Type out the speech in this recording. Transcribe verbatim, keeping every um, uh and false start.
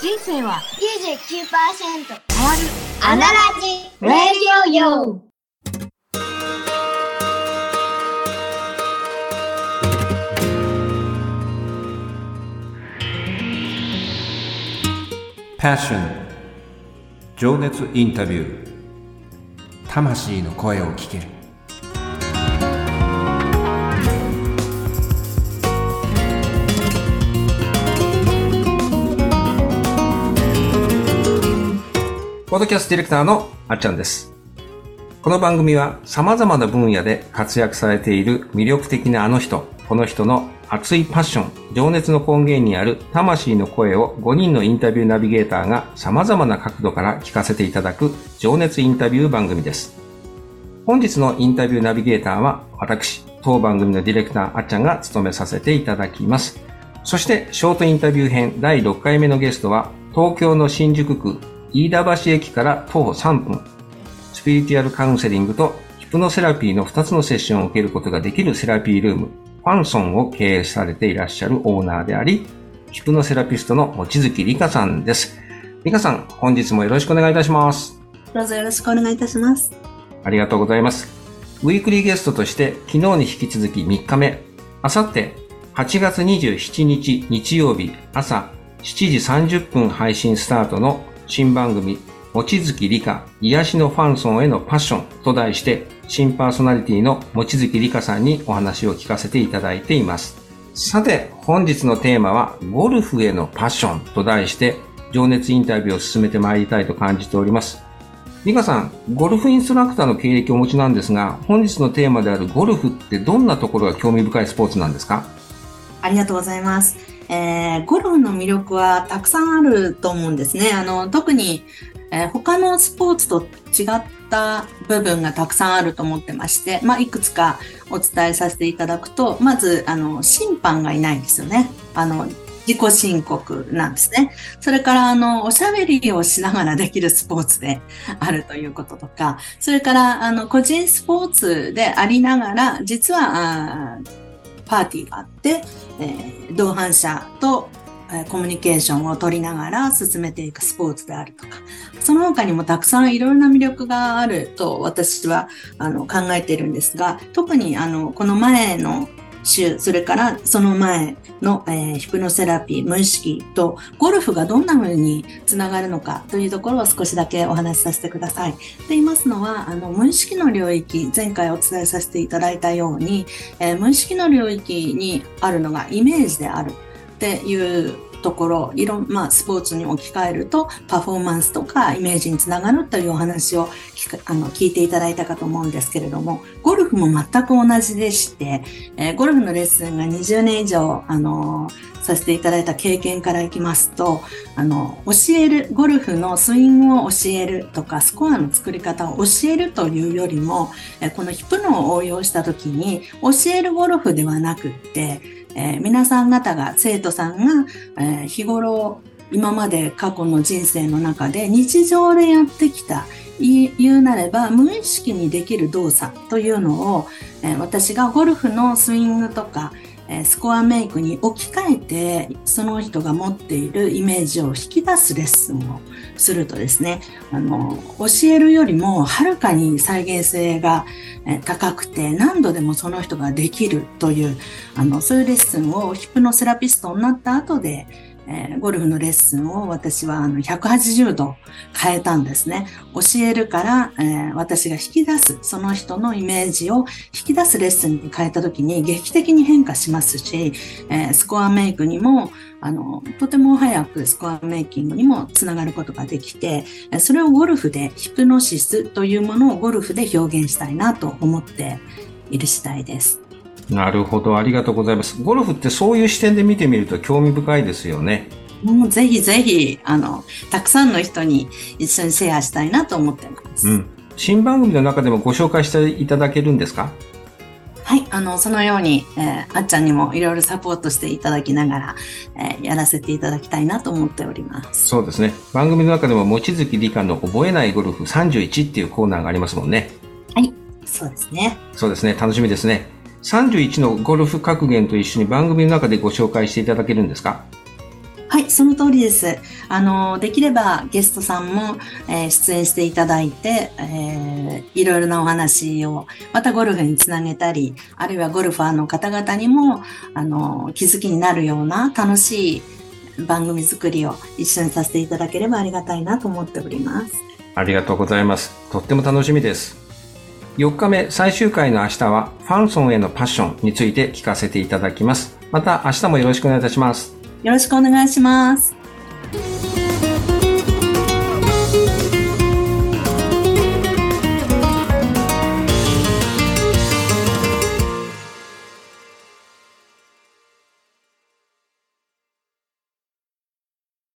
人生はきゅうじゅうきゅうパーセント変わる。 アナラジラジオよ。 Passion 情熱インタビュー、魂の声を聞ける。ポッドキャストディレクターのあっちゃんです。この番組は様々な分野で活躍されている魅力的なあの人、この人の熱いパッション、情熱の根源にある魂の声をごにんのインタビューナビゲーターが様々な角度から聞かせていただく情熱インタビュー番組です。本日のインタビューナビゲーターは私、当番組のディレクターあっちゃんが務めさせていただきます。そしてショートインタビュー編だいろっかいめのゲストは東京の新宿区飯田橋駅から徒歩さんぷん、スピリチュアルカウンセリングとヒプノセラピーのふたつのセッションを受けることができるセラピールーム、ファンソンを経営されていらっしゃるオーナーであり、ヒプノセラピストの望月理香さんです。理香さん、本日もよろしくお願いいたします。 どうぞよろしくお願いいたします。 ありがとうございます。ウィークリーゲストとして昨日に引き続きみっかめ、あさってはちがつにじゅうしちにち日曜日朝しちじさんじゅっぷん配信スタートの新番組、望月理香癒しのファンソンへのパッションと題して、新パーソナリティの望月理香さんにお話を聞かせていただいています。さて、本日のテーマはゴルフへのパッションと題して、情熱インタビューを進めてまいりたいと感じております。理香さん、ゴルフインストラクターの経歴をお持ちなんですが、本日のテーマであるゴルフってどんなところが興味深いスポーツなんですか？ ありがとうございます。えー、ゴルフの魅力はたくさんあると思うんですね。あの、特に、えー、他のスポーツと違った部分がたくさんあると思ってまして、まあ、いくつかお伝えさせていただくと、まず、あの、審判がいないですよね。あの、自己申告なんですね。それから、あの、おしゃべりをしながらできるスポーツであるということとか、それから、あの、個人スポーツでありながら、実は、パーティーがあって、えー、同伴者と、えー、コミュニケーションを取りながら進めていくスポーツであるとか、その他にもたくさんいろいろな魅力があると私はあの考えているんですが、特にあのこの前の週、それからその前の、えー、ヒプノセラピー、無意識とゴルフがどんな風につながるのかというところを少しだけお話しさせてください。と言いますのは、あの無意識の領域、前回お伝えさせていただいたように、えー、無意識の領域にあるのがイメージであるっていうところ、いろん、まあ、スポーツに置き換えるとパフォーマンスとかイメージにつながるというお話を聞く、あの、聞いていただいたかと思うんですけれども、ゴルフも全く同じでして、えー、ゴルフのレッスンがにじゅうねん以上、あのー、させていただいた経験からいきますと、あの、教える、ゴルフのスイングを教えるとか、スコアの作り方を教えるというよりも、えー、このヒプノを応用したときに、教えるゴルフではなくって、えー、皆さん方が、生徒さんが、えー、日頃、今まで過去の人生の中で日常でやってきた、言うなれば無意識にできる動作というのを、えー、私がゴルフのスイングとか、えー、スコアメイクに置き換えて、その人が持っているイメージを引き出すレッスンをするとですね、あの、教えるよりもはるかに再現性が高くて何度でもその人ができるという、あの、そういうレッスンをヒプノセラピストになった後で、えー、ゴルフのレッスンを私はあのひゃくはちじゅうど変えたんですね。教えるから、えー、私が引き出す、その人のイメージを引き出すレッスンに変えたときに劇的に変化しますし、えー、スコアメイクにもあのとても早くスコアメイキングにもつながることができて、それをゴルフでヒプノシスというものをゴルフで表現したいなと思っている次第です。 なるほど、ありがとうございます。ゴルフってそういう視点で見てみると興味深いですよね。 もうぜひぜひあのたくさんの人に一緒にシェアしたいなと思っています。うん、 新番組の中でもご紹介していただけるんですか？ はい、あのそのように、えー、あっちゃんにもいろいろサポートしていただきながら、えー、やらせていただきたいなと思っております。 そうですね。番組の中でも望月理香の覚えないゴルフさんじゅういちっていうコーナーがありますもんね。 はい、そうですね。 そうですね。楽しみですね。さんじゅういちのゴルフ格言と一緒に番組の中でご紹介していただけるんですか？ はい、その通りです。あの、できればゲストさんも、えー出演していただいて、えーいろいろなお話を、またゴルフにつなげたり、あるいはゴルファーの方々にも、あの、気づきになるような楽しい番組作りを一緒にさせていただければありがたいなと思っております。 ありがとうございます。とっても楽しみです。よっかめ最終回の明日はファンソンへのパッションについて聞かせていただきます。また明日もよろしくお願いいたします。 よろしくお願いします。